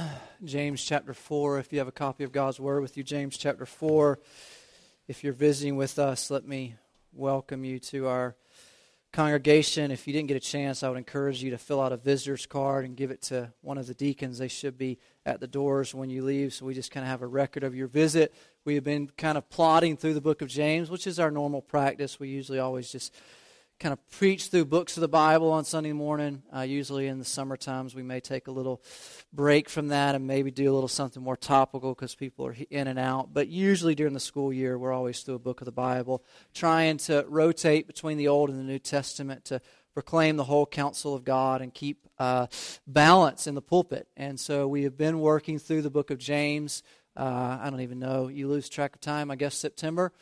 James chapter 4. If you have a copy of God's Word with you, James chapter 4. If you're visiting with us, let me welcome you to our congregation. If you didn't get a chance, I would encourage you to fill out a visitor's card and give it to one of the deacons. They should be at the doors when you leave, so we just kind of have a record of your visit. We have been kind of plodding through the book of James, which is our normal practice. We usually always just kind of preach through books of the Bible on Sunday morning. Usually in the summer times we may take a little break from that and maybe do a little something more topical because people are in and out. But usually during the school year we're always through a book of the Bible, trying to rotate between the Old and the New Testament to proclaim the whole counsel of God and keep balance in the pulpit. And so we have been working through the book of James. I don't even know. You lose track of time. I guess September.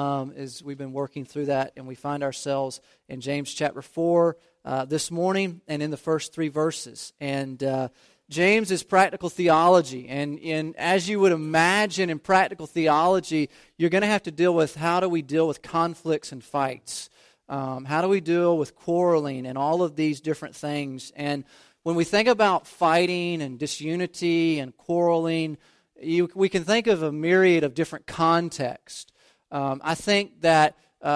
Is we've been working through that, and we find ourselves in James chapter 4 this morning and in the first 3 verses. And James is practical theology, and as you would imagine in practical theology, you're going to have to deal with how do we deal with conflicts and fights? How do we deal with quarreling and all of these different things? And when we think about fighting and disunity and quarreling, we can think of a myriad of different contexts. I think that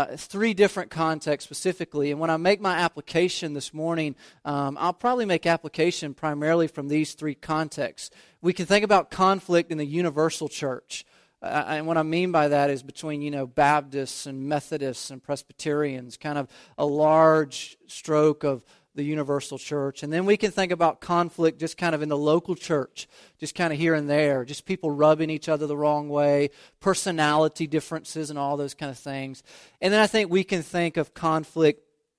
3 different contexts specifically, and when I make my application this morning, I'll probably make application primarily from these 3 contexts. We can think about conflict in the universal church, and what I mean by that is between, Baptists and Methodists and Presbyterians, kind of a large stroke of the universal church. And then we can think about conflict just kind of in the local church, just kind of here and there, just people rubbing each other the wrong way, personality differences and all those kind of things. And then I think we can think of conflict,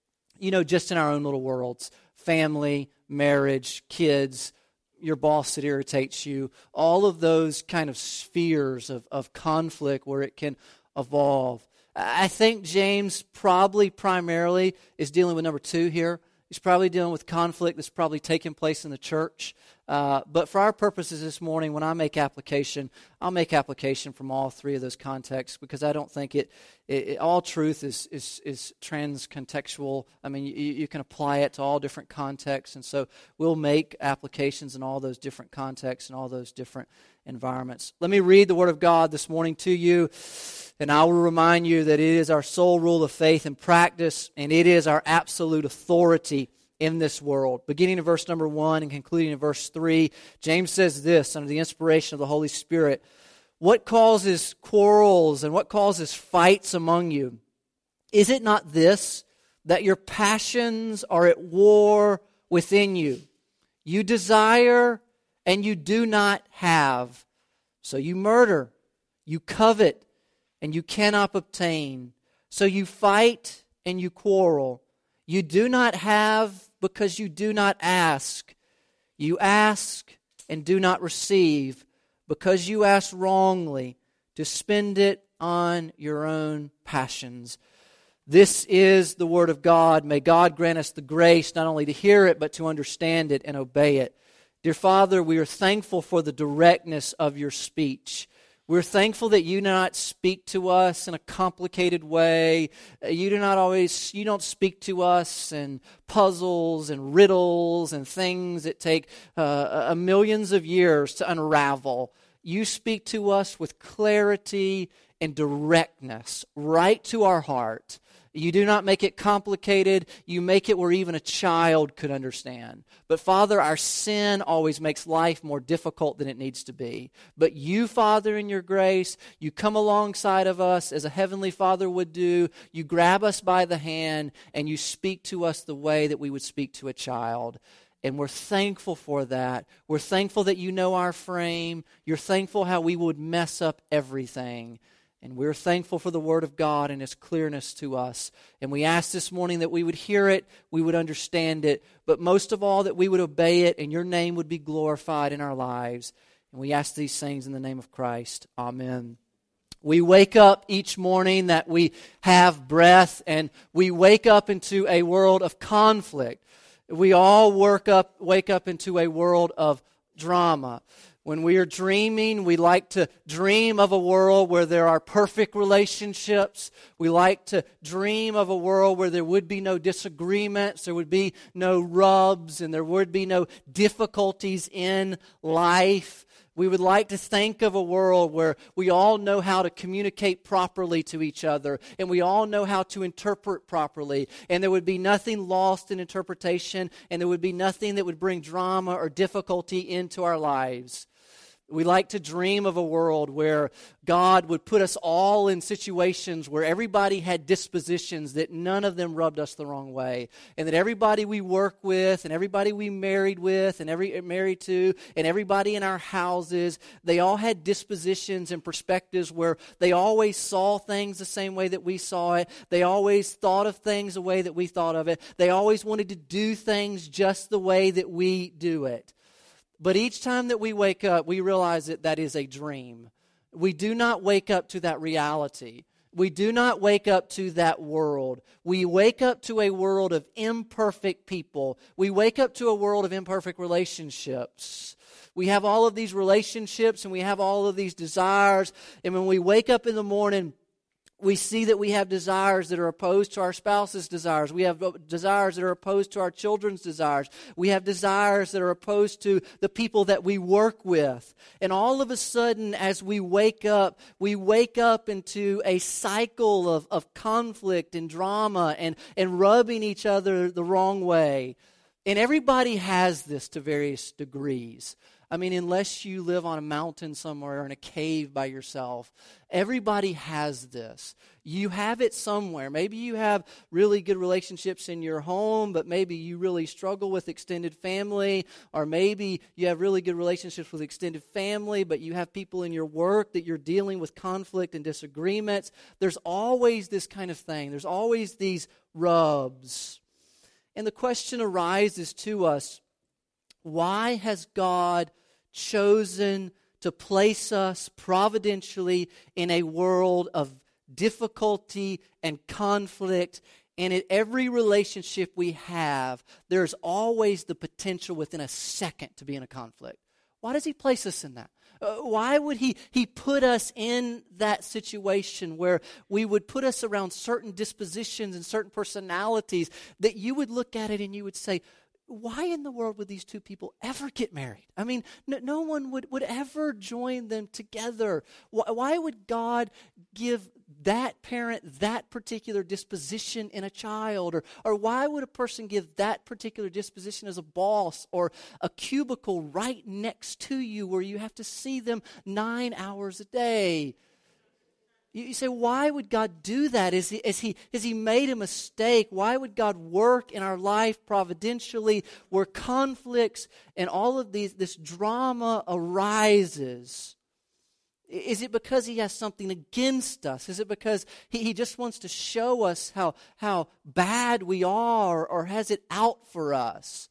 just in our own little worlds, family, marriage, kids, your boss that irritates you, all of those kind of spheres of conflict where it can evolve. I think James probably primarily is dealing with number 2 here. He's probably dealing with conflict that's probably taking place in the church. But for our purposes this morning, when I make application, I'll make application from all 3 of those contexts because I don't think all truth is trans-contextual. I mean, you can apply it to all different contexts, and so we'll make applications in all those different contexts and all those different environments. Let me read the Word of God this morning to you, and I will remind you that it is our sole rule of faith and practice, and it is our absolute authority in this world. Beginning in verse number 1 and concluding in verse 3, James says this under the inspiration of the Holy Spirit: "What causes quarrels and what causes fights among you? Is it not this, that your passions are at war within you? You desire and you do not have. So you murder, you covet, and you cannot obtain. So you fight and you quarrel. You do not have because you do not ask. You ask and do not receive because you ask wrongly to spend it on your own passions." This is the Word of God. May God grant us the grace not only to hear it, but to understand it and obey it. Dear Father, we are thankful for the directness of your speech. We're thankful that you do not speak to us in a complicated way. You don't speak to us in puzzles and riddles and things that take millions of years to unravel. You speak to us with clarity and directness, right to our heart. You do not make it complicated. You make it where even a child could understand. But Father, our sin always makes life more difficult than it needs to be. But you, Father, in your grace, you come alongside of us as a heavenly Father would do. You grab us by the hand and you speak to us the way that we would speak to a child. And we're thankful for that. We're thankful that you know our frame. You're thankful how we would mess up everything. And we're thankful for the Word of God and its clearness to us. And we ask this morning that we would hear it, we would understand it, but most of all that we would obey it and your name would be glorified in our lives. And we ask these things in the name of Christ. Amen. We wake up each morning that we have breath, and we wake up into a world of conflict. We all wake up into a world of drama. When we are dreaming, we like to dream of a world where there are perfect relationships. We like to dream of a world where there would be no disagreements, there would be no rubs, and there would be no difficulties in life. We would like to think of a world where we all know how to communicate properly to each other, and we all know how to interpret properly, and there would be nothing lost in interpretation, and there would be nothing that would bring drama or difficulty into our lives. We like to dream of a world where God would put us all in situations where everybody had dispositions that none of them rubbed us the wrong way, and that everybody we work with and everybody we married with and married to and everybody in our houses, they all had dispositions and perspectives where they always saw things the same way that we saw it. They always thought of things the way that we thought of it. They always wanted to do things just the way that we do it. But each time that we wake up, we realize that that is a dream. We do not wake up to that reality. We do not wake up to that world. We wake up to a world of imperfect people. We wake up to a world of imperfect relationships. We have all of these relationships and we have all of these desires. And when we wake up in the morning, we see that we have desires that are opposed to our spouse's desires. We have desires that are opposed to our children's desires. We have desires that are opposed to the people that we work with. And all of a sudden, as we wake up into a cycle of conflict and drama and rubbing each other the wrong way. And everybody has this to various degrees. I mean, unless you live on a mountain somewhere or in a cave by yourself, everybody has this. You have it somewhere. Maybe you have really good relationships in your home, but maybe you really struggle with extended family, or maybe you have really good relationships with extended family, but you have people in your work that you're dealing with conflict and disagreements. There's always this kind of thing. There's always these rubs. And the question arises to us, why has God chosen to place us providentially in a world of difficulty and conflict? And in every relationship we have, there's always the potential within a second to be in a conflict. Why does He place us in that? Why would He put us in that situation where we would put us around certain dispositions and certain personalities that you would look at it and you would say, why in the world would these two people ever get married? I mean, no one would ever join them together. Why would God give that parent that particular disposition in a child? Or why would a person give that particular disposition as a boss or a cubicle right next to you where you have to see them 9 hours a day? You say, why would God do that? Has he made a mistake? Why would God work in our life providentially where conflicts and all of this drama arises? Is it because He has something against us? Is it because He just wants to show us how bad we are, or has it out for us?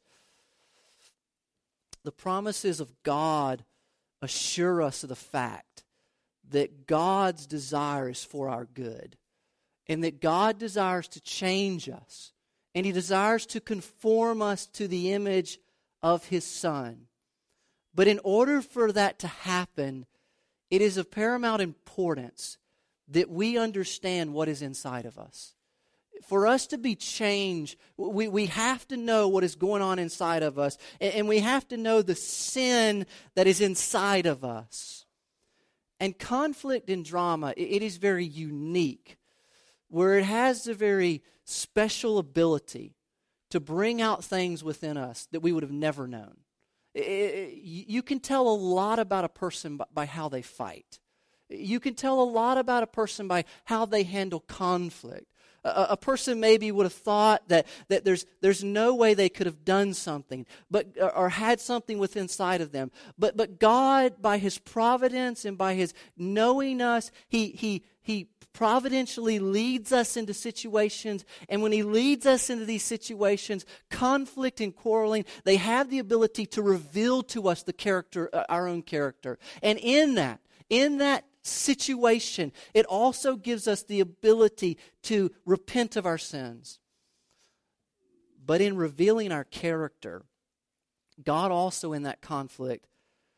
The promises of God assure us of the fact that God's desire is for our good, and that God desires to change us, and He desires to conform us to the image of His Son. But in order for that to happen, it is of paramount importance that we understand what is inside of us. For us to be changed, we have to know what is going on inside of us, and we have to know the sin that is inside of us. And conflict and drama, it is very unique, where it has a very special ability to bring out things within us that we would have never known. You can tell a lot about a person by how they fight. You can tell a lot about a person by how they handle conflict. A person maybe would have thought that there's no way they could have done something, or had something within inside of them. But God, by His providence and by His knowing us, He providentially leads us into situations. And when He leads us into these situations, conflict and quarreling, they have the ability to reveal to us the character, our own character. And in that situation, it also gives us the ability to repent of our sins. But in revealing our character, God also in that conflict,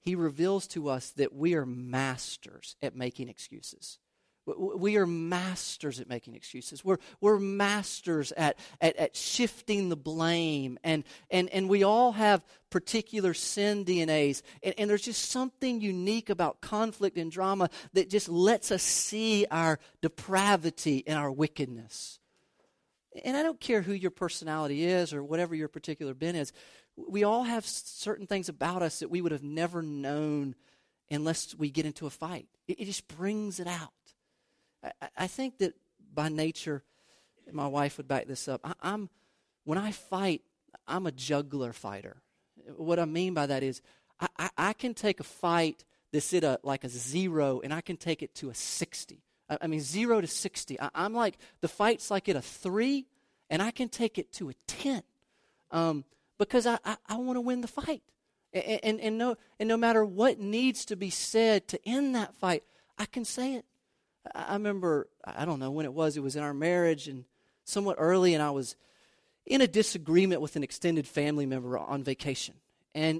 he reveals to us that we are masters at making excuses. We are masters at making excuses. We're masters at shifting the blame. And we all have particular sin DNAs. And there's just something unique about conflict and drama that just lets us see our depravity and our wickedness. And I don't care who your personality is or whatever your particular bent is. We all have certain things about us that we would have never known unless we get into a fight. It just brings it out. I think that by nature, my wife would back this up. When I fight, I'm a juggler fighter. What I mean by that is I can take a fight that's at like a 0 and I can take it to a 60. I mean 0 to 60. I'm like, the fight's like at a 3 and I can take it to a 10 because I want to win the fight. And no matter what needs to be said to end that fight, I can say it. I remember, I don't know when it was in our marriage and somewhat early, and I was in a disagreement with an extended family member on vacation. And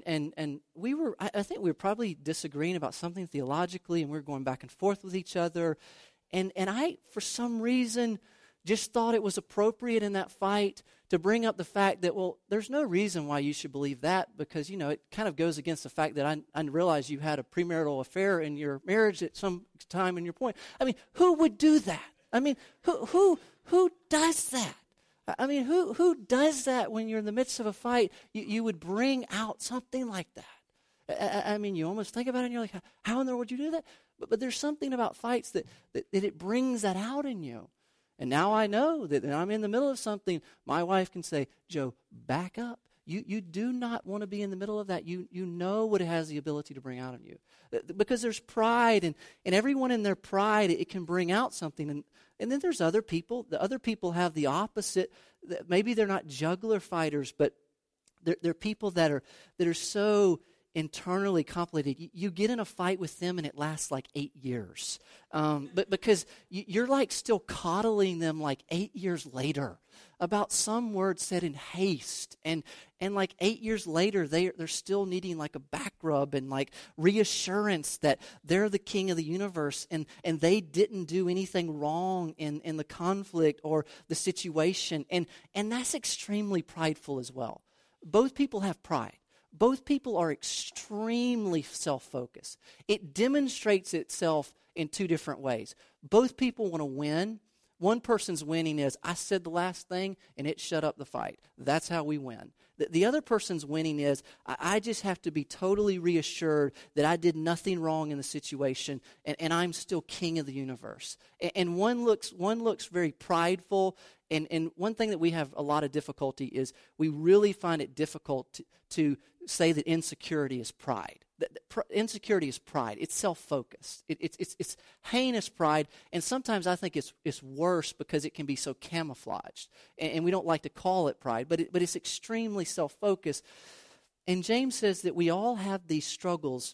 I think we were probably disagreeing about something theologically, and we were going back and forth with each other. And I, for some reason, just thought it was appropriate in that fight to bring up the fact that, well, there's no reason why you should believe that because, it kind of goes against the fact that I realize you had a premarital affair in your marriage at some time in your point. I mean, who would do that? I mean, who does that? I mean, who does that when you're in the midst of a fight? You would bring out something like that. I mean, you almost think about it and you're like, how in the world would you do that? But there's something about fights that it brings that out in you. And now I know that when I'm in the middle of something, my wife can say, Joe, back up. You do not want to be in the middle of that. You know what it has the ability to bring out in you. Because there's pride, and everyone in their pride, it can bring out something. And then there's other people. The other people have the opposite. Maybe they're not juggler fighters, but they're people that are so internally complicated. You get in a fight with them and it lasts like 8 years. But because you're like still coddling them like 8 years later about some word said in haste. And like 8 years later, they're still needing like a back rub and like reassurance that they're the king of the universe and they didn't do anything wrong in the conflict or the situation. And that's extremely prideful as well. Both people have pride. Both people are extremely self-focused. It demonstrates itself in two different ways. Both people want to win. One person's winning is, I said the last thing and it shut up the fight. That's how we win. The other person's winning is, I just have to be totally reassured that I did nothing wrong in the situation and I'm still king of the universe. And one looks very prideful. And one thing that we have a lot of difficulty is we really find it difficult to say that insecurity is pride. Insecurity is pride. It's self-focused. It's heinous pride, and sometimes I think it's worse because it can be so camouflaged, and we don't like to call it pride, but it's extremely self-focused. And James says that we all have these struggles,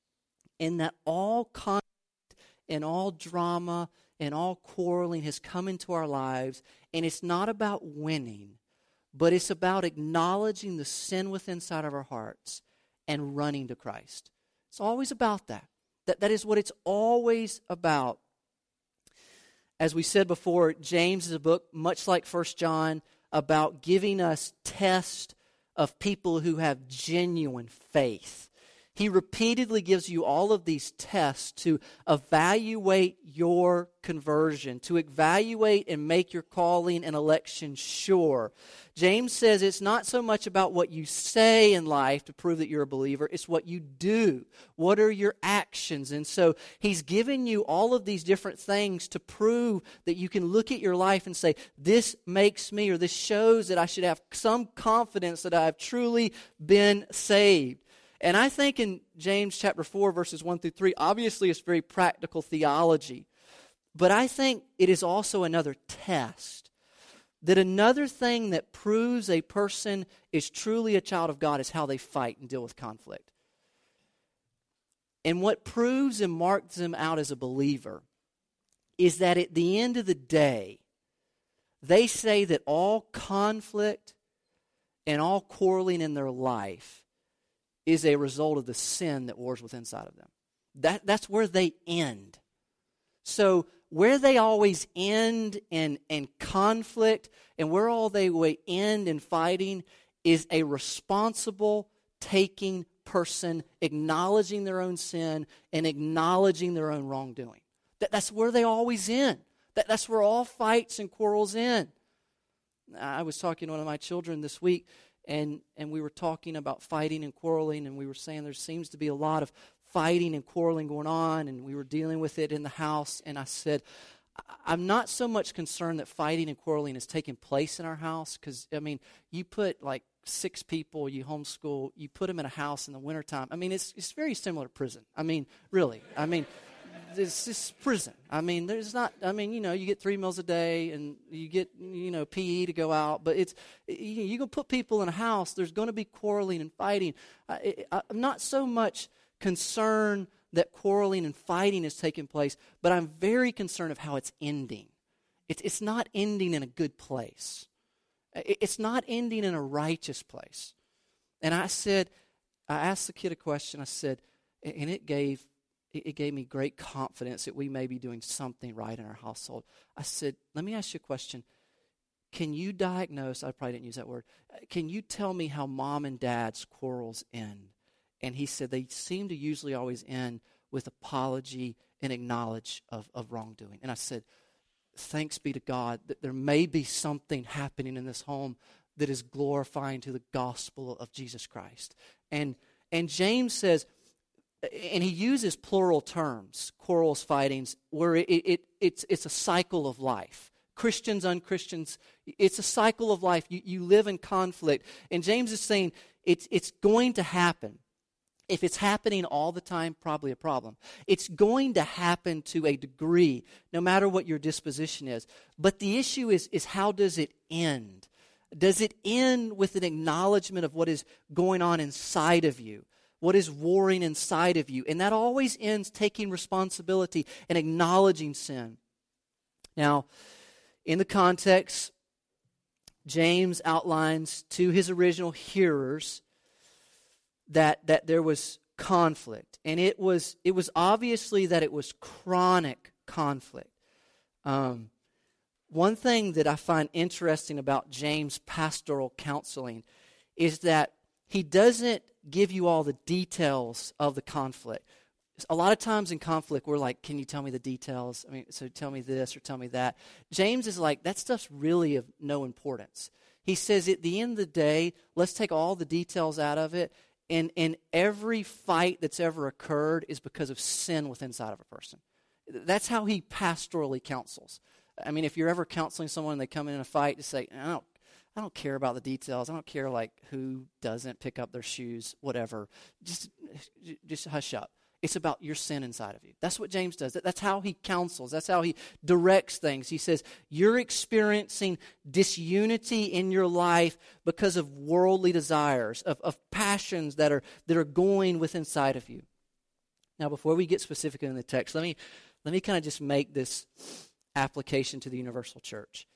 and that all conflict and all drama and all quarreling has come into our lives, and it's not about winning, but it's about acknowledging the sin within inside of our hearts and running to Christ. It's always about that. That is what it's always about. As we said before, James is a book, much like 1 John, about giving us tests of people who have genuine faith. He repeatedly gives you all of these tests to evaluate your conversion, to evaluate and make your calling and election sure. James says it's not so much about what you say in life to prove that you're a believer, it's what you do. What are your actions? And so he's given you all of these different things to prove that you can look at your life and say, this makes me, or this shows that I should have some confidence that I've truly been saved. And I think in James chapter 4, verses 1 through 3, obviously it's very practical theology. But I think it is also another test. That another thing that proves a person is truly a child of God is how they fight and deal with conflict. And what proves and marks them out as a believer is that at the end of the day, they say that all conflict and all quarreling in their life is a result of the sin that wars within inside of them. That's where they end. So where they always end in conflict and where all they will end in fighting is a responsible taking person acknowledging their own sin and acknowledging their own wrongdoing. That's where they always end. That's where all fights and quarrels end. I was talking to one of my children this week, and we were talking about fighting and quarreling, and we were saying there seems to be a lot of fighting and quarreling going on, and we were dealing with it in the house, and I said, I'm not so much concerned that fighting and quarreling is taking place in our house, because, I mean, you put like 6 people, you homeschool, you put them in a house in the wintertime. I mean, it's very similar to prison. I mean, really. I mean, it's just prison. I mean, there's not, I mean, you know, you get 3 meals a day and you get, you know, PE to go out, but it's, you can put people in a house, there's going to be quarreling and fighting. I'm not so much concerned that quarreling and fighting is taking place, but I'm very concerned of how it's ending. It's not ending in a good place. It's not ending in a righteous place. And I asked the kid a question, I said, and it gave me great confidence that we may be doing something right in our household. I said, let me ask you a question. Can you diagnose, I probably didn't use that word, can you tell me how mom and dad's quarrels end? And he said they seem to usually always end with apology and acknowledge of wrongdoing. And I said, thanks be to God that there may be something happening in this home that is glorifying to the gospel of Jesus Christ. And James says, and he uses plural terms, quarrels, fightings, where it's a cycle of life. Christians, unchristians, it's a cycle of life. You live in conflict. And James is saying it's going to happen. If it's happening all the time, probably a problem. It's going to happen to a degree, no matter what your disposition is. But the issue is how does it end? Does it end with an acknowledgement of what is going on inside of you? What is warring inside of you? And that always ends taking responsibility and acknowledging sin. Now, in the context, James outlines to his original hearers that there was conflict. And it was obviously that it was chronic conflict. One thing that I find interesting about James' pastoral counseling is that he doesn't give you all the details of the conflict. A lot of times in conflict, we're like, can you tell me the details? I mean, so tell me this or tell me that. James is like, that stuff's really of no importance. He says, at the end of the day, let's take all the details out of it, and every fight that's ever occurred is because of sin within inside of a person. That's how he pastorally counsels. I mean, if you're ever counseling someone and they come in a fight to say, I don't care about the details. I don't care like who doesn't pick up their shoes, whatever. Just hush up. It's about your sin inside of you. That's what James does. That's how he counsels. That's how he directs things. He says, you're experiencing disunity in your life because of worldly desires, of passions that are going within inside of you. Now, before we get specific in the text, let me kind of just make this application to the universal church.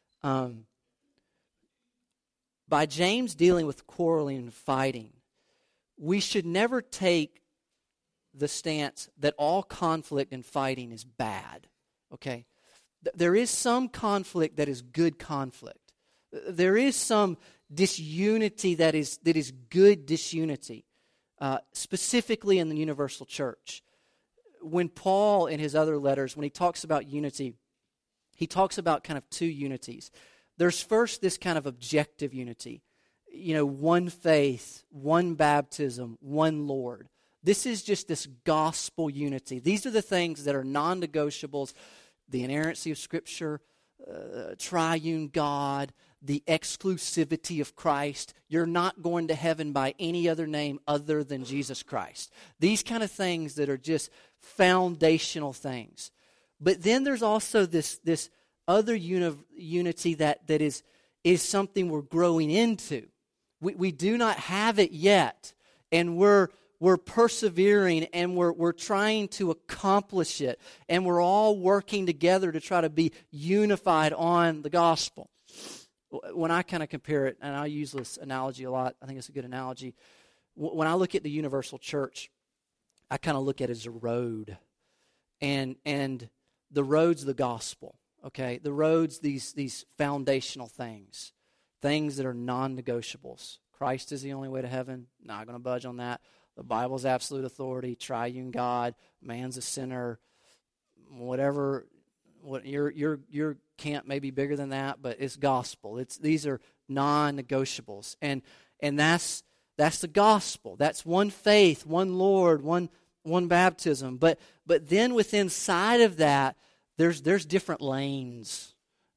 By James dealing with quarreling and fighting, we should never take the stance that all conflict and fighting is bad, okay? There is some conflict that is good conflict. There is some disunity that is good disunity, specifically in the universal church. When Paul, in his other letters, when he talks about unity, he talks about kind of two unities. There's first this kind of objective unity. You know, one faith, one baptism, one Lord. This is just this gospel unity. These are the things that are non-negotiables. The inerrancy of Scripture, triune God, the exclusivity of Christ. You're not going to heaven by any other name other than Jesus Christ. These kind of things that are just foundational things. But then there's also this other unity that is something we're growing into. We do not have it yet, and we're persevering, and we're trying to accomplish it, and we're all working together to try to be unified on the gospel. When I kind of compare it, and I use this analogy a lot, I think it's a good analogy. when I look at the universal church, I kind of look at it as a road. And the road's the gospel, okay? The road's these foundational things that are non-negotiables. Christ is the only way to heaven. Not going to budge on that. The Bible's absolute authority. Triune God. Man's a sinner. Whatever. What your camp may be bigger than that, but it's gospel. These are non-negotiables, and that's the gospel. That's one faith, one Lord, one baptism. But then within side of that, there's different lanes.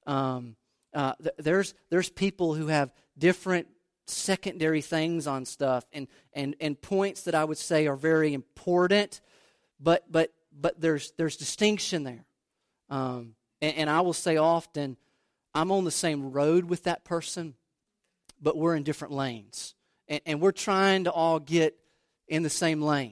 There's people who have different secondary things on stuff and points that I would say are very important, but there's distinction there. And I will say often, I'm on the same road with that person, but we're in different lanes. And we're trying to all get in the same lane.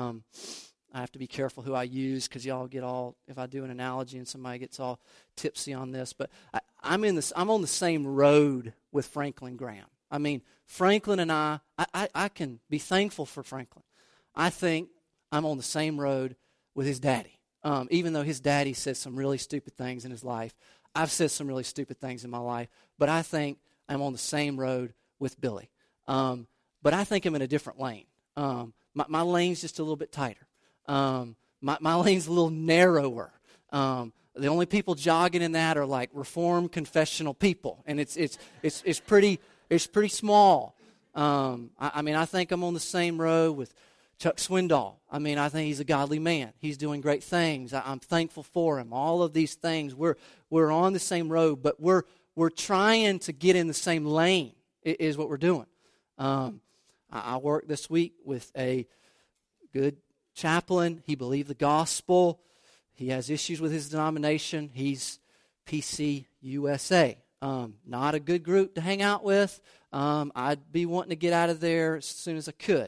I have to be careful who I use because y'all get all, if I do an analogy and somebody gets all tipsy on this, but I'm on the same road with Franklin Graham. I mean, Franklin and I can be thankful for Franklin. I think I'm on the same road with his daddy. Even though his daddy says some really stupid things in his life, I've said some really stupid things in my life, but I think I'm on the same road with Billy. But I think I'm in a different lane. My lane's just a little bit tighter. My lane's a little narrower. The only people jogging in that are like Reformed confessional people, and it's pretty small. I mean, I think I'm on the same road with Chuck Swindoll. I mean, I think he's a godly man. He's doing great things. I'm thankful for him. All of these things, we're on the same road, but we're trying to get in the same lane. Is what we're doing. I worked this week with a good chaplain. He believed the gospel. He has issues with his denomination. He's PCUSA. Not a good group to hang out with. I'd be wanting to get out of there as soon as I could.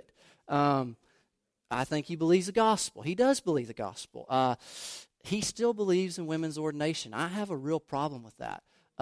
I think he believes the gospel. He does believe the gospel. He still believes in women's ordination. I have a real problem with that.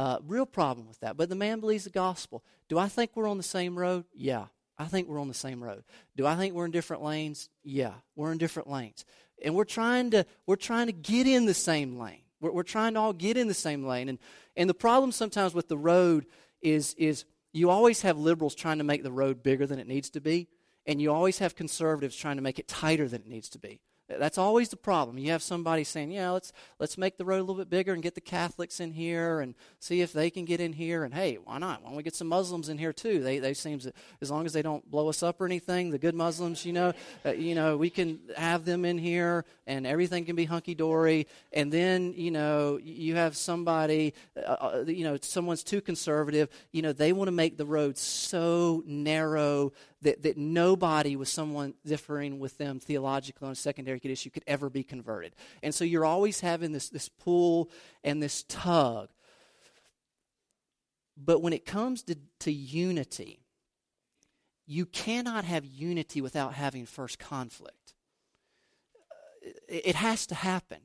But the man believes the gospel. Do I think we're on the same road? Yeah, I think we're on the same road. Do I think we're in different lanes? Yeah, we're in different lanes. And we're trying to get in the same lane. We're trying to all get in the same lane. And the problem sometimes with the road is you always have liberals trying to make the road bigger than it needs to be, and you always have conservatives trying to make it tighter than it needs to be. That's always the problem. You have somebody saying, yeah, let's make the road a little bit bigger and get the Catholics in here and see if they can get in here. And hey, why not? Why don't we get some Muslims in here too? They seem to, as long as they don't blow us up or anything, the good Muslims, we can have them in here and everything can be hunky-dory. And then, you have somebody, someone's too conservative. They want to make the road so narrow that nobody with someone differing with them theologically on a secondary issue could ever be converted. And so you're always having this pull and this tug. But when it comes to unity, you cannot have unity without having first conflict. It has to happen.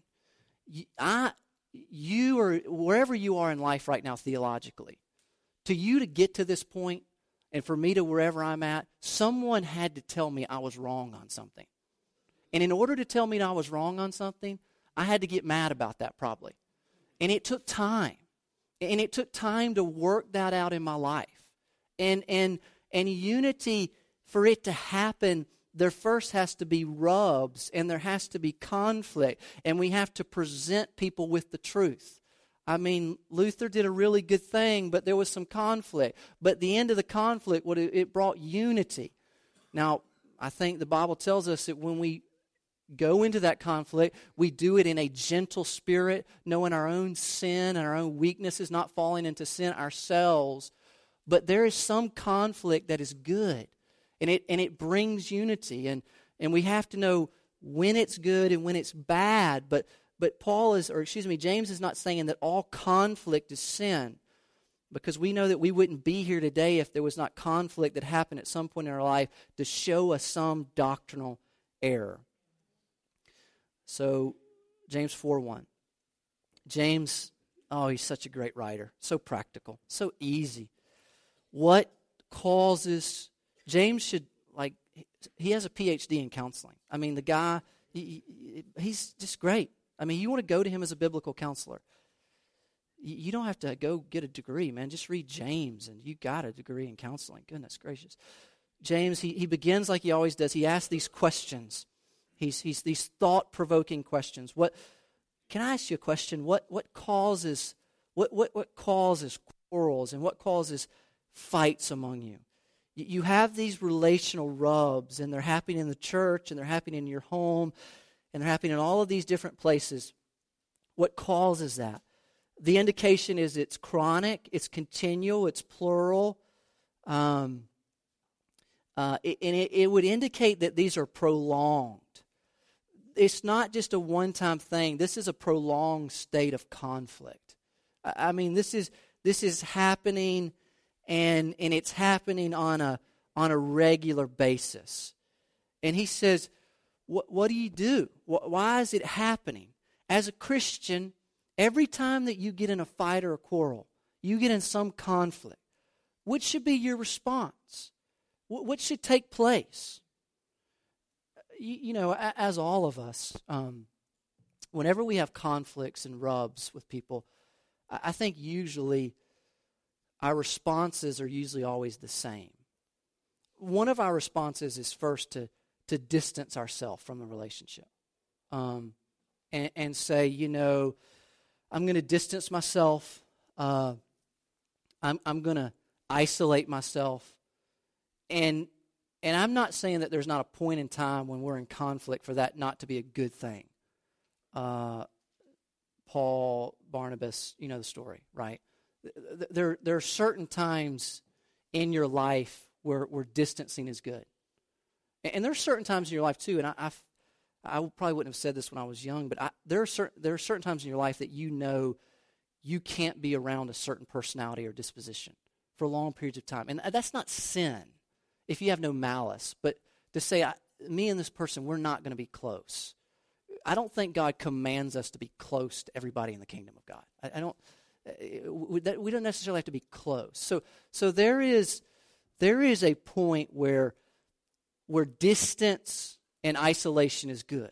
You or wherever you are in life right now theologically, to you to get to this point, and for me to wherever I'm at, someone had to tell me I was wrong on something. And in order to tell me I was wrong on something, I had to get mad about that probably. And it took time. And it took time to work that out in my life. And unity, for it to happen, there first has to be rubs and there has to be conflict. And we have to present people with the truth. I mean, Luther did a really good thing, but there was some conflict. But at the end of the conflict, it brought unity. Now, I think the Bible tells us that when we go into that conflict, we do it in a gentle spirit, knowing our own sin and our own weaknesses, not falling into sin ourselves. But there is some conflict that is good, and it brings unity. And we have to know when it's good and when it's bad. But James is not saying that all conflict is sin, because we know that we wouldn't be here today if there was not conflict that happened at some point in our life to show us some doctrinal error. So, James 4:1. James, he's such a great writer, so practical, so easy. What causes, James should, he has a PhD in counseling. I mean, the guy, he's just great. I mean, you want to go to him as a biblical counselor. You don't have to go get a degree, man. Just read James, and you got a degree in counseling. Goodness gracious. James, he begins like he always does. He asks these questions. He's these thought-provoking questions. Can I ask you a question? What causes quarrels, and what causes fights among you? You have these relational rubs, and they're happening in the church, and they're happening in your home, and they're happening in all of these different places. What causes that? The indication is it's chronic, it's continual, it's plural. It would indicate that these are prolonged. It's not just a one-time thing. This is a prolonged state of conflict. I mean, this is happening, and it's happening on a regular basis. And he says, what do you do? Why is it happening? As a Christian, every time that you get in a fight or a quarrel, you get in some conflict, what should be your response? What should take place? You know, as all of us, whenever we have conflicts and rubs with people, I think usually our responses are usually always the same. One of our responses is first to distance ourselves from the relationship, and say, you know, I'm going to distance myself. I'm going to isolate myself, and I'm not saying that there's not a point in time when we're in conflict for that not to be a good thing. Paul, Barnabas, you know the story, right? There are certain times in your life where distancing is good. And there are certain times in your life too, and I probably wouldn't have said this when I was young, but there are certain times in your life that you know you can't be around a certain personality or disposition for long periods of time. And that's not sin if you have no malice, but to say, me and this person, we're not going to be close. I don't think God commands us to be close to everybody in the kingdom of God. We don't necessarily have to be close. So there is a point where distance and isolation is good.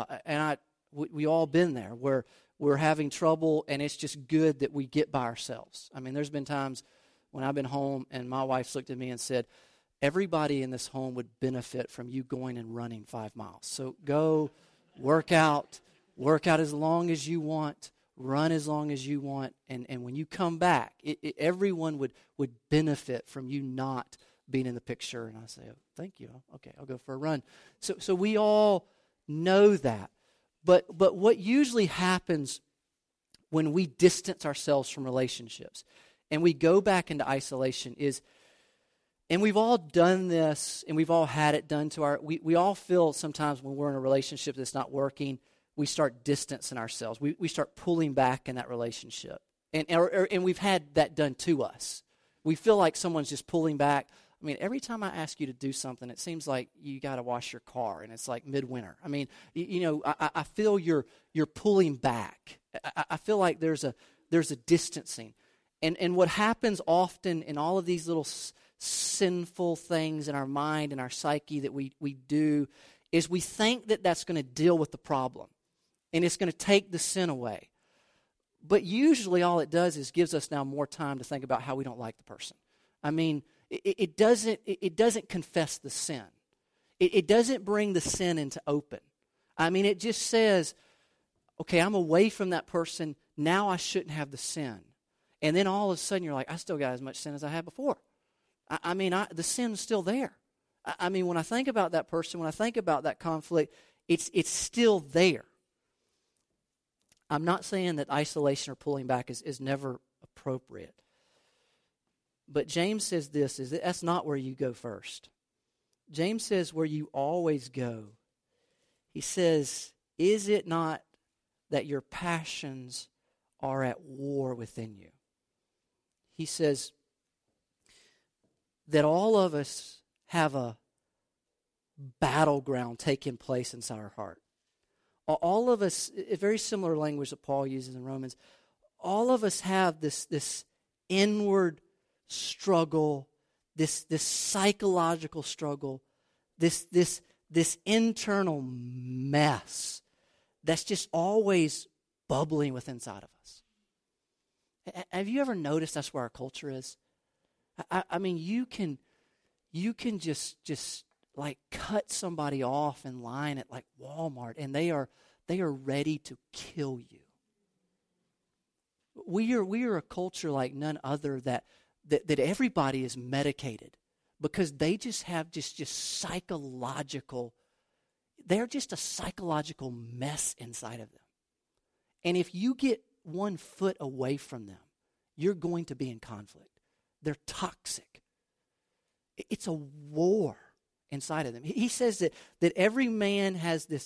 We all been there where we're having trouble, and it's just good that we get by ourselves. I mean, there's been times when I've been home and my wife's looked at me and said, everybody in this home would benefit from you going and running 5 miles. So go work out as long as you want, run as long as you want, and when you come back, everyone would benefit from you not being in the picture. And I say, oh, thank you. Okay, I'll go for a run. So we all know that. But what usually happens when we distance ourselves from relationships and we go back into isolation is, and we've all done this, and we've all had it done to we all feel sometimes when we're in a relationship that's not working, we start distancing ourselves. We start pulling back in that relationship. And we've had that done to us. We feel like someone's just pulling back. I mean, every time I ask you to do something, it seems like you got to wash your car, and it's like midwinter. I mean, I feel you're pulling back. I feel like there's a distancing. And what happens often in all of these little sinful things in our mind and our psyche that we do is we think that that's going to deal with the problem, and it's going to take the sin away. But usually all it does is gives us now more time to think about how we don't like the person. I mean, it doesn't confess the sin. It doesn't bring the sin into open. I mean, it just says, okay, I'm away from that person. Now I shouldn't have the sin. And then all of a sudden you're like, I still got as much sin as I had before. I mean, the sin's still there. I mean, when I think about that person, when I think about that conflict, it's still there. I'm not saying that isolation or pulling back is never appropriate. But James says this, is that that's not where you go first. James says where you always go. He says, is it not that your passions are at war within you? He says that all of us have a battleground taking place inside our heart. All of us, a very similar language that Paul uses in Romans, all of us have this inward struggle, this psychological struggle this internal mess that's just always bubbling within inside of us. Have you ever noticed that's where our culture is? I mean, you can just like cut somebody off in line at like Walmart, and they are ready to kill you. We are a culture like none other that everybody is medicated because they just have just psychological. They're just a psychological mess inside of them, and if you get 1 foot away from them, you're going to be in conflict. They're toxic. It's a war inside of them. He says that every man has this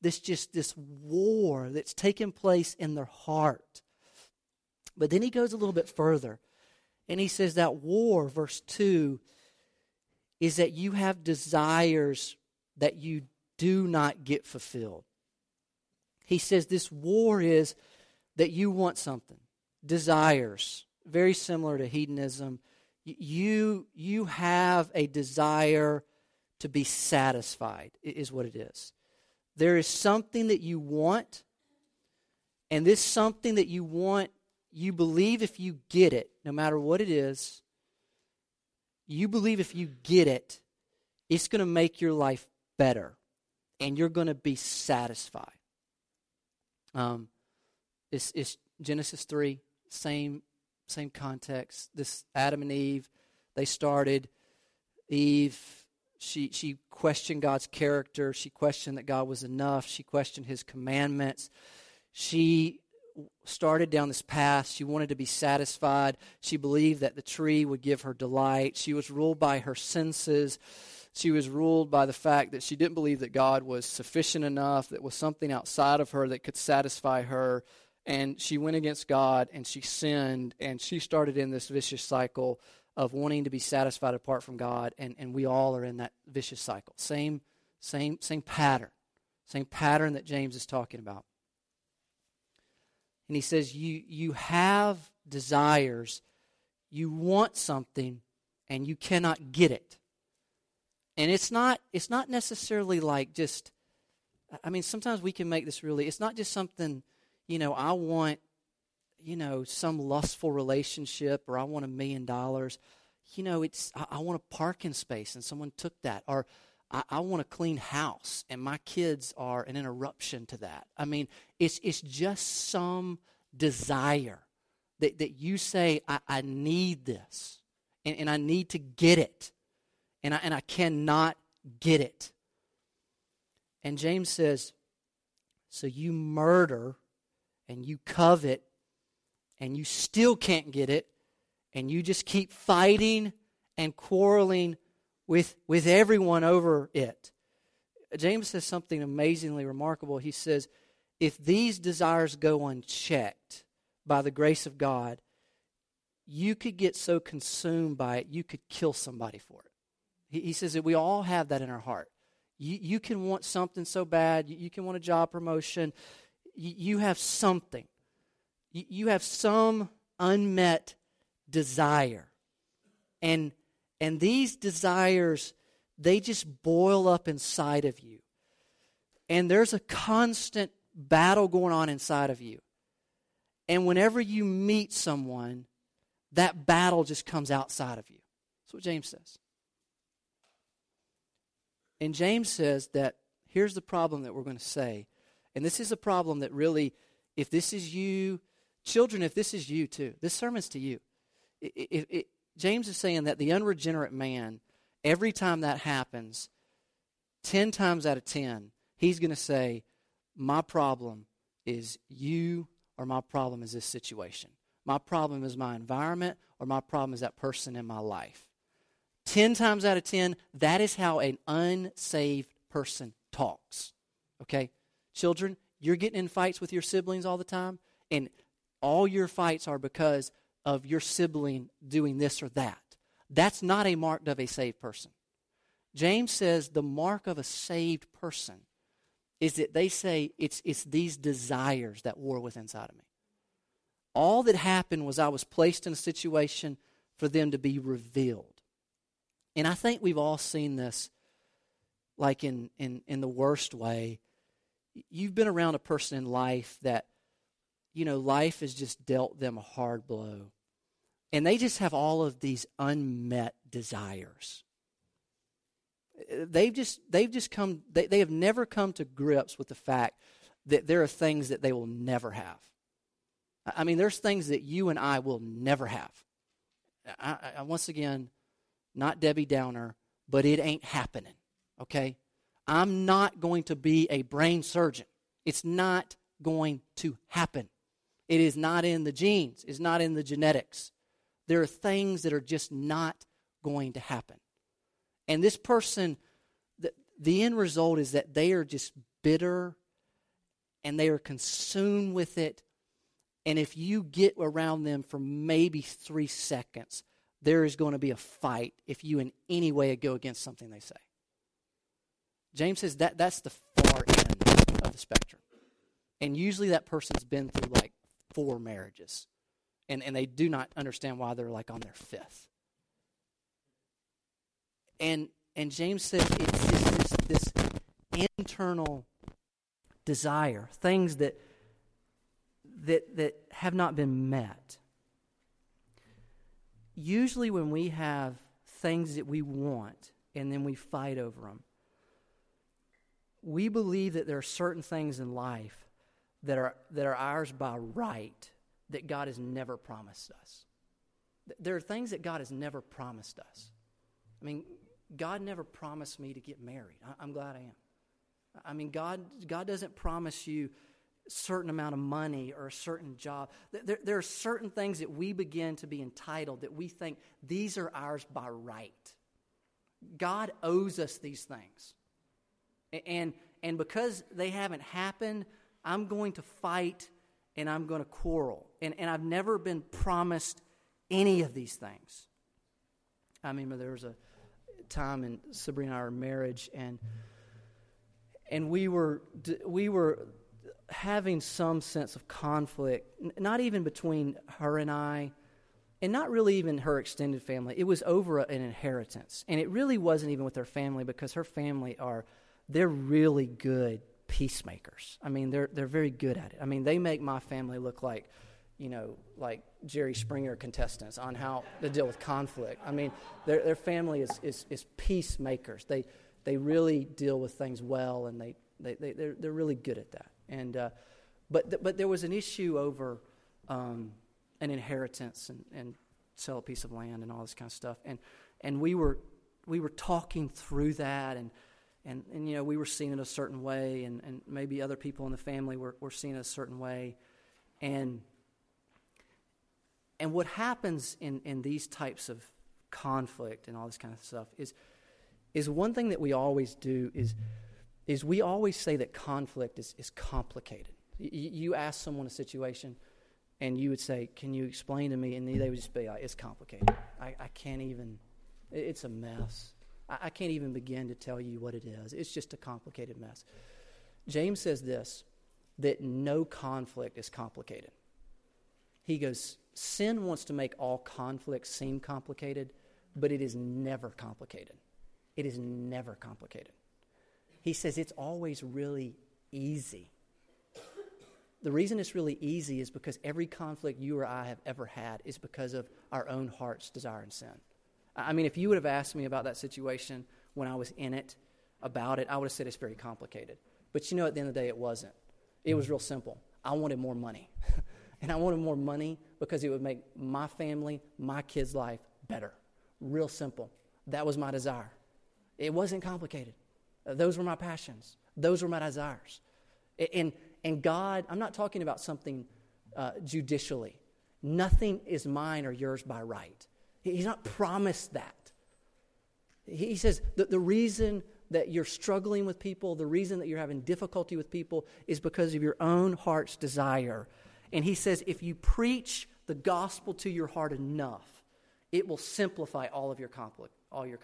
war that's taken place in their heart. But then he goes a little bit further, and he says that war, verse 2, is that you have desires that you do not get fulfilled. He says this war is that you want something, desires, very similar to hedonism. You have a desire to be satisfied, is what it is. There is something that you want, and this something that you want, you believe if you get it, no matter what it is, you believe if you get it, it's going to make your life better, and you're going to be satisfied. It's Genesis 3, same context. This Adam and Eve, they started. Eve, she questioned God's character. She questioned that God was enough. She questioned His commandments. She started down this path. She wanted to be satisfied. She believed that the tree would give her delight. She was ruled by her senses. She was ruled by the fact that she didn't believe that God was sufficient enough, that was something outside of her that could satisfy her. And she went against God, and she sinned, and she started in this vicious cycle of wanting to be satisfied apart from God, and we all are in that vicious cycle. Same pattern. Same pattern that James is talking about. And he says, you have desires, you want something, and you cannot get it. And it's not necessarily like just, I mean, sometimes we can make this really, it's not just something, I want, some lustful relationship, or I want $1 million. I want a parking space and someone took that. Or I want a clean house and my kids are an interruption to that. I mean, it's just some desire that you say, I need this and I need to get it. And I cannot get it. And James says, so you murder and you covet and you still can't get it, and you just keep fighting and quarreling with everyone over it. James says something amazingly remarkable. He says, if these desires go unchecked by the grace of God, you could get so consumed by it, you could kill somebody for it. He says that we all have that in our heart. You can want something so bad. You can want a job promotion. You have something. You have some unmet desire. And these desires, they just boil up inside of you. And there's a constant battle going on inside of you. And whenever you meet someone, that battle just comes outside of you. That's what James says. And James says that here's the problem that we're going to say. And this is a problem that really, if this is you, children, if this is you too, this sermon's to you. James is saying that the unregenerate man, every time that happens, 10 times out of 10, he's going to say, my problem is you, or my problem is this situation. My problem is my environment, or my problem is that person in my life. 10 times out of 10, that is how an unsaved person talks. Okay? Children, you're getting in fights with your siblings all the time, and all your fights are because of your sibling doing this or that. That's not a mark of a saved person. James says the mark of a saved person is that they say it's these desires that war within inside of me. All that happened was I was placed in a situation for them to be revealed. And I think we've all seen this like in the worst way, you've been around a person in life that, life has just dealt them a hard blow. And they just have all of these unmet desires. They have never come to grips with the fact that there are things that they will never have. I mean, there's things that you and I will never have. I once again, not Debbie Downer, but it ain't happening, okay? I'm not going to be a brain surgeon. It's not going to happen. It is not in the genes. It's not in the genetics. There are things that are just not going to happen. And this person, the end result is that they are just bitter and they are consumed with it. And if you get around them for maybe 3 seconds, there is going to be a fight if you in any way go against something they say. James says that's the far end of the spectrum. And usually that person's been through like 4 marriages. And they do not understand why they're like on their 5th. And James says it's just this internal desire, things that have not been met. Usually when we have things that we want and then we fight over them, we believe that there are certain things in life that are ours by right that God has never promised us. There are things that God has never promised us. I mean, God never promised me to get married. I'm glad I am. I mean, God doesn't promise you a certain amount of money or a certain job. There are certain things that we begin to be entitled that we think these are ours by right. God owes us these things. And because they haven't happened, I'm going to fight and I'm going to quarrel. And I've never been promised any of these things. I remember there was a time in Sabrina and our marriage, and we were having some sense of conflict, not even between her and I, and not really even her extended family. It was over an inheritance. And it really wasn't even with her family, because her family they're really good peacemakers. I mean, they're very good at it. I mean, they make my family look like, like Jerry Springer contestants on how to deal with conflict. I mean, their family is peacemakers. They really deal with things well, and they're really good at that. And but there was an issue over an inheritance and sell a piece of land and all this kind of stuff. And we were talking through that, and we were seeing it a certain way, and maybe other people in the family were seeing it a certain way. And what happens in these types of conflict and all this kind of stuff is one thing that we always do is we always say that conflict is complicated. You ask someone a situation, and you would say, "Can you explain to me?" And they would just be like, "It's complicated. I can't even. It's a mess. I can't even begin to tell you what it is. It's just a complicated mess." James says this, that no conflict is complicated. He goes, sin wants to make all conflict seem complicated, but it is never complicated. It is never complicated. He says it's always really easy. The reason it's really easy is because every conflict you or I have ever had is because of our own heart's desire and sin. I mean, if you would have asked me about that situation when I was in it, about it, I would have said it's very complicated. But at the end of the day, it wasn't. It was real simple. I wanted more money. And I wanted more money because it would make my family, my kids' life better. Real simple. That was my desire. It wasn't complicated. Those were my passions. Those were my desires. And God, I'm not talking about something judicially. Nothing is mine or yours by right. He's not promised that. He says that the reason that you're struggling with people, the reason that you're having difficulty with people is because of your own heart's desire. And he says if you preach the gospel to your heart enough, it will simplify all your conflict.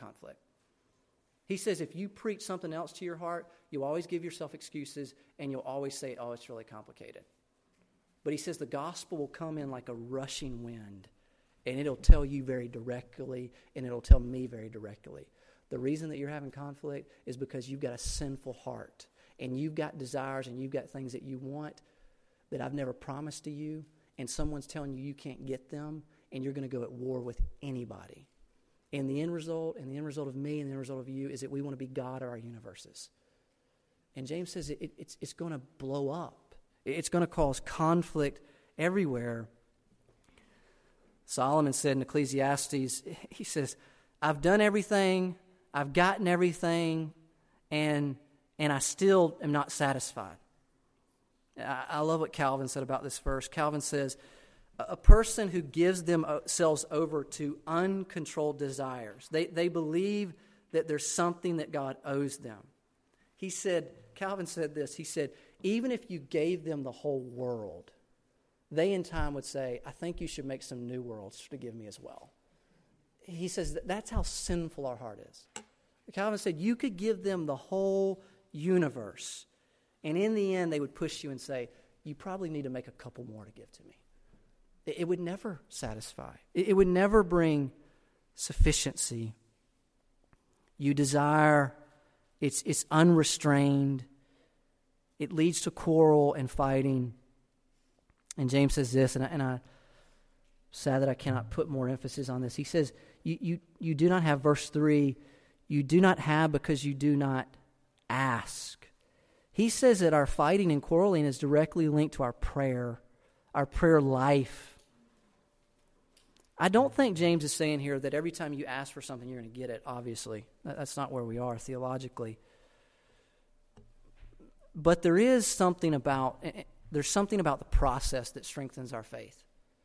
He says if you preach something else to your heart, you'll always give yourself excuses, and you'll always say, "Oh, it's really complicated." But he says the gospel will come in like a rushing wind, and it'll tell you very directly, and it'll tell me very directly. The reason that you're having conflict is because you've got a sinful heart, and you've got desires and you've got things that you want that I've never promised to you, and someone's telling you can't get them, and you're going to go at war with anybody. And the end result, of me, and the end result of you, is that we want to be God of our universes. And James says it's going to blow up. It's going to cause conflict everywhere. Solomon said in Ecclesiastes, he says, I've done everything, I've gotten everything, and I still am not satisfied. I love what Calvin said about this verse. Calvin says, a person who gives themselves over to uncontrolled desires, they believe that there's something that God owes them. Calvin said this, he said, even if you gave them the whole world, they in time would say, I think you should make some new worlds to give me as well. He says that's how sinful our heart is. Calvin said you could give them the whole universe, and in the end they would push you and say, you probably need to make a couple more to give to me. It would never satisfy. It would never bring sufficiency. You desire, it's unrestrained. It leads to quarrel and fighting. And James says this, and I'm sad that I cannot put more emphasis on this. He says, you do not have, verse 3, you do not have because you do not ask. He says that our fighting and quarreling is directly linked to our prayer life. I don't think James is saying here that every time you ask for something, you're going to get it, obviously. That's not where we are theologically. But there's something about the process that strengthens our faith.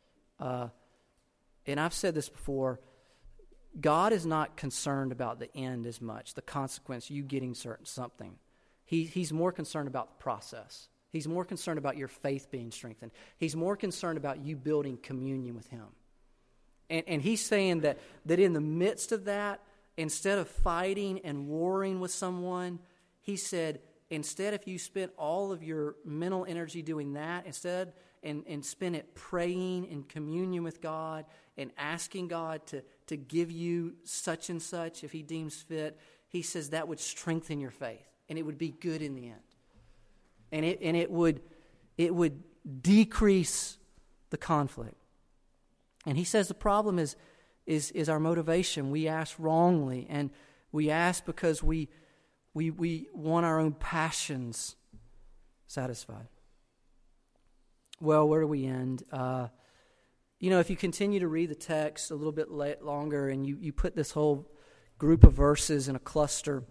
And I've said this before, God is not concerned about the end as much, the consequence, you getting something. He's more concerned about the process. He's more concerned about your faith being strengthened. He's more concerned about you building communion with Him. And he's saying that in the midst of that, instead of fighting and warring with someone, he said, instead, if you spent all of your mental energy doing that, instead, and spend it praying in communion with God and asking God to give you such and such if He deems fit, he says that would strengthen your faith, and it would be good in the end. And it would decrease the conflict. And he says the problem is our motivation. We ask wrongly, and we ask because we want our own passions satisfied. Well, where do we end? If you continue to read the text a little bit longer and you put this whole group of verses in a cluster,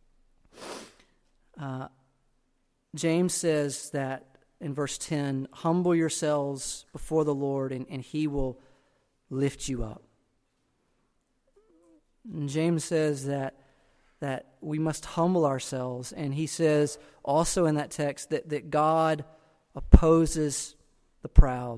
James says that in verse 10, humble yourselves before the Lord and He will lift you up. And James says that we must humble ourselves. And he says also in that text that God opposes the proud.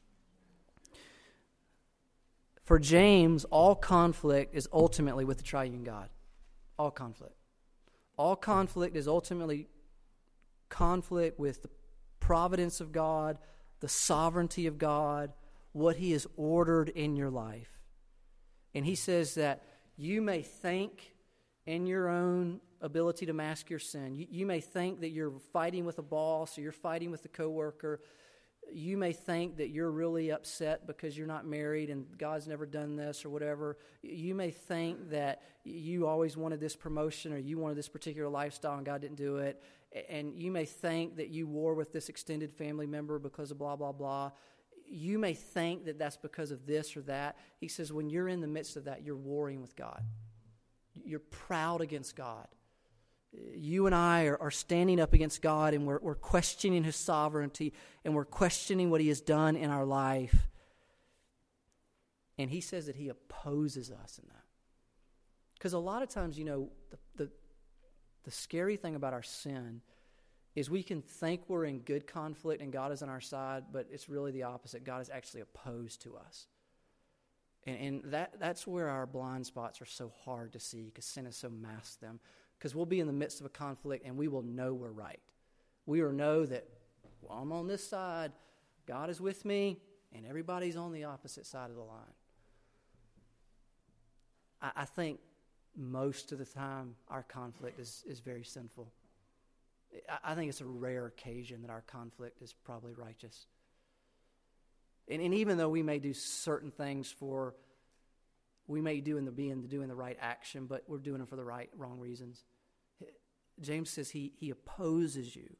For James, all conflict is ultimately with the triune God. All conflict. All conflict is ultimately conflict with the providence of God, the sovereignty of God, what He has ordered in your life. And he says that you may think in your own ability to mask your sin. You may think that you're fighting with a boss or you're fighting with a coworker. You may think that you're really upset because you're not married and God's never done this or whatever. You may think that you always wanted this promotion or you wanted this particular lifestyle and God didn't do it. And you may think that you war with this extended family member because of blah, blah, blah. You may think that that's because of this or that. He says when you're in the midst of that, you're warring with God. You're proud against God. You and I are standing up against God, and we're questioning His sovereignty, and we're questioning what He has done in our life. And He says that He opposes us in that. Because a lot of times, the scary thing about our sin is we can think we're in good conflict and God is on our side, but it's really the opposite. God is actually opposed to us. And that's where our blind spots are so hard to see because sin has so masked them. Because we'll be in the midst of a conflict and we will know we're right. We will know that, well, I'm on this side, God is with me, and everybody's on the opposite side of the line. I think most of the time our conflict is very sinful. I think it's a rare occasion that our conflict is probably righteous. And even though we may do certain things we may be doing the right action, but we're doing it for the wrong reasons. James says he opposes you.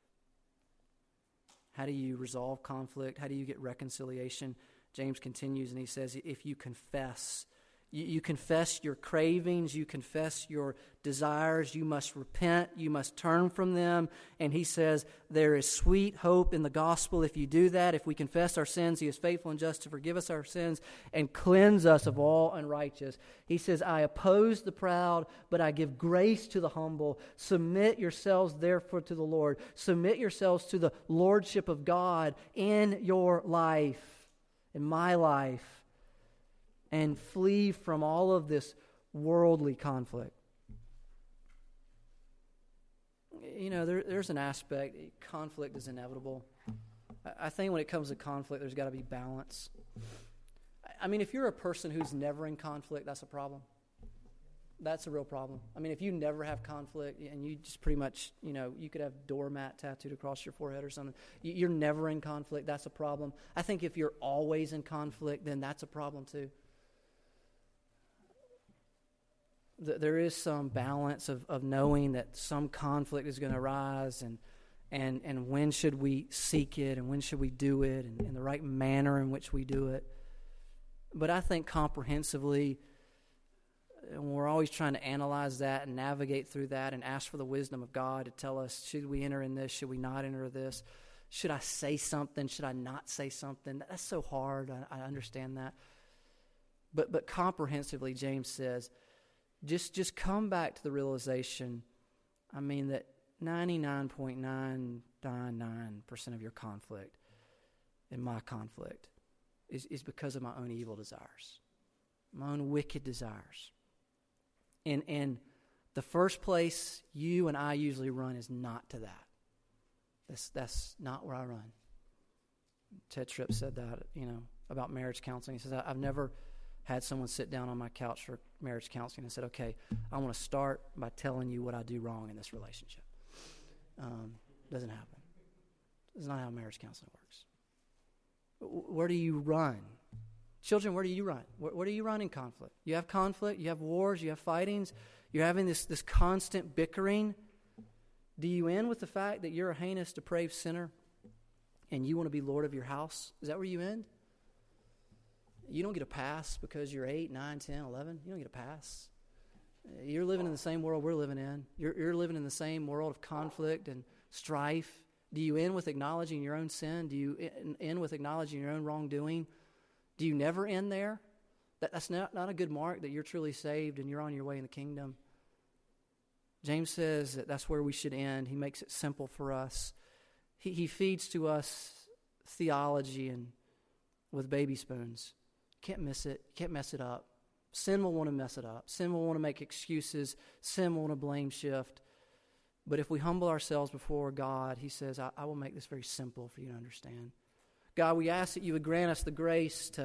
How do you resolve conflict? How do you get reconciliation? James continues and he says, if you confess, you confess your cravings, you confess your desires, you must repent, you must turn from them. And he says there is sweet hope in the gospel if you do that. If we confess our sins, he is faithful and just to forgive us our sins and cleanse us of all unrighteousness. He says, I oppose the proud, but I give grace to the humble. Submit yourselves therefore to the Lord. Submit yourselves to the lordship of God in your life, in my life. And flee from all of this worldly conflict. You know, there's an aspect, conflict is inevitable. I think when it comes to conflict, there's got to be balance. I mean, if you're a person who's never in conflict, that's a problem. That's a real problem. I mean, if you never have conflict and you just pretty much, you could have doormat tattooed across your forehead or something. You're never in conflict, that's a problem. I think if you're always in conflict, then that's a problem too. There is some balance of knowing that some conflict is going to arise and when should we seek it and when should we do it and in the right manner in which we do it. But I think comprehensively, and we're always trying to analyze that and navigate through that and ask for the wisdom of God to tell us, should we enter in this, should we not enter this? Should I say something, should I not say something? That's so hard, I understand that. But comprehensively, James says, Just come back to the realization, that 99.999% of your conflict and my conflict is because of my own evil desires, my own wicked desires. And the first place you and I usually run is not to that. That's not where I run. Ted Tripp said that, about marriage counseling. He says, I've never had someone sit down on my couch for marriage counseling and said, okay, I want to start by telling you what I do wrong in this relationship. Doesn't happen. It's not how marriage counseling works. Where do you run? Children, where do you run? Where do you run in conflict? You have conflict, you have wars, you have fightings, you're having this constant bickering. Do you end with the fact that you're a heinous, depraved sinner and you want to be Lord of your house? Is that where you end? You don't get a pass because you're 8, 9, 10, 11. You don't get a pass. You're living in the same world we're living in. You're living in the same world of conflict and strife. Do you end with acknowledging your own sin? Do you end with acknowledging your own wrongdoing? Do you never end there? That's not a good mark that you're truly saved and you're on your way in the kingdom. James says that that's where we should end. He makes it simple for us. He feeds to us theology and with baby spoons. Can't miss it. Can't mess it up. Sin will want to mess it up. Sin will want to make excuses. Sin will want to blame shift. But if we humble ourselves before God, he says, I will make this very simple for you to understand. God, we ask that you would grant us the grace to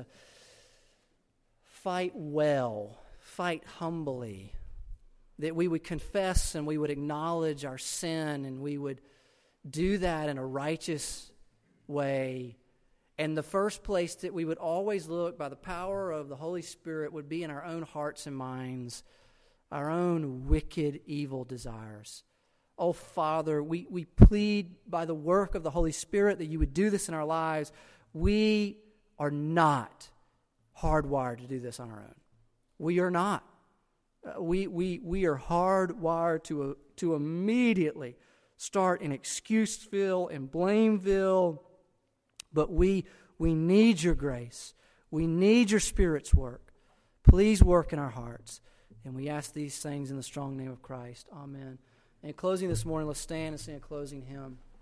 fight well, fight humbly, that we would confess and we would acknowledge our sin and we would do that in a righteous way. And the first place that we would always look by the power of the Holy Spirit would be in our own hearts and minds, our own wicked, evil desires. Oh, Father, we plead by the work of the Holy Spirit that you would do this in our lives. We are not hardwired to do this on our own. We are not. We are hardwired to immediately start in Excuseville and Blameville. But we need your grace. We need your Spirit's work. Please work in our hearts. And we ask these things in the strong name of Christ. Amen. In closing this morning, let's stand and sing a closing hymn.